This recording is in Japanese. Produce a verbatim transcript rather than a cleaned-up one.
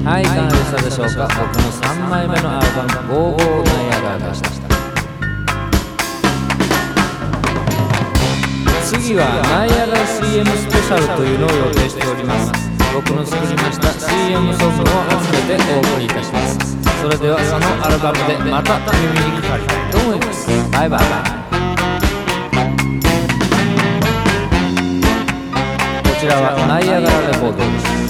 はい、いかがでしたでしょうか。僕のさんまいめのアルバム「ゴーゴーナイアガラ」でした。次はナイアガラ シーエム スペシャルというのを予定しております。僕の作りました シーエム ソングを集めてお送りいたします。それではそのアルバムでまた耳にかかりたいと思います。バイバイ。こちらはナイアガラレコードです。